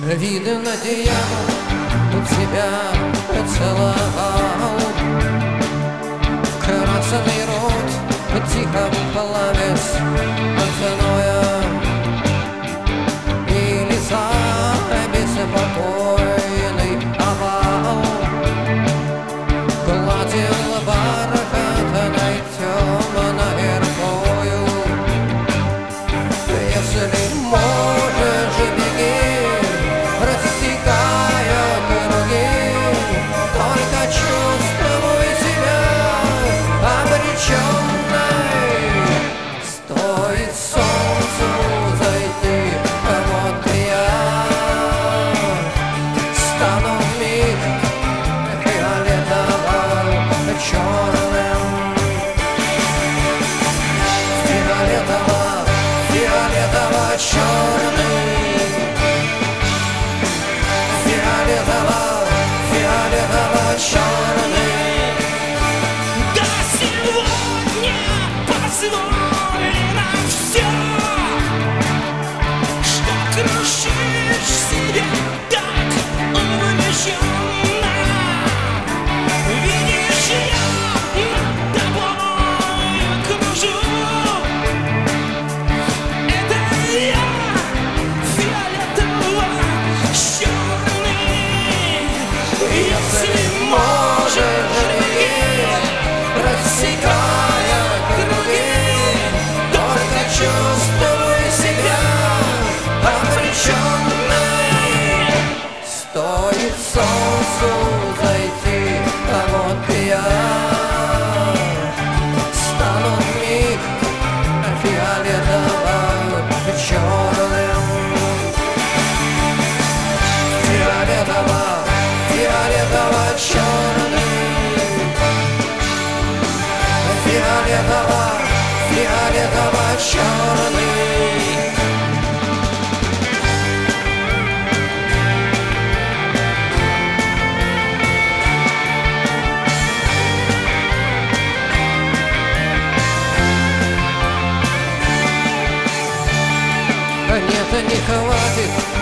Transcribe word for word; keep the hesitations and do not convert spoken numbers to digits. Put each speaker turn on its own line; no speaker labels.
Видно, дьявол у тебя поцеловал красный рот, тихо плавясь от зноя, и лица беспокойный овал гладил бархатной темной рукою. Если можешь, беги, рассекая круги, только чувствуй себя обреченной. Стоит солнцу зайти, вот я стану вмиг фиолетово-черным, фиолетово, фиолетово-черный, фиолетово, фиолетово-черный.
Да сегодня позволено все, что крушишь себя так увлеченно. Видишь, я над тобой кружу. Это я, фиолетово-черный. Если можешь, беги, рассекая круги, только чувствуй себя обреченной.
Стоит солнцу зайти, а вот я стану вмиг фиолетово-черным, фиолетово, фиолетово-черный, фиолетово, фиолетово-черный. Нет, не хватит